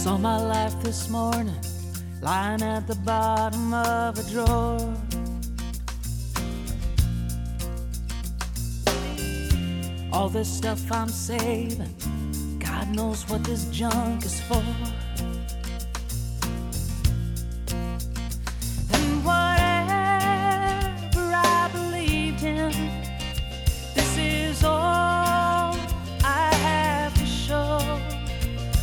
Saw my life this morning, lying at the bottom of a drawer. All this stuff I'm saving, God knows what this junk is for.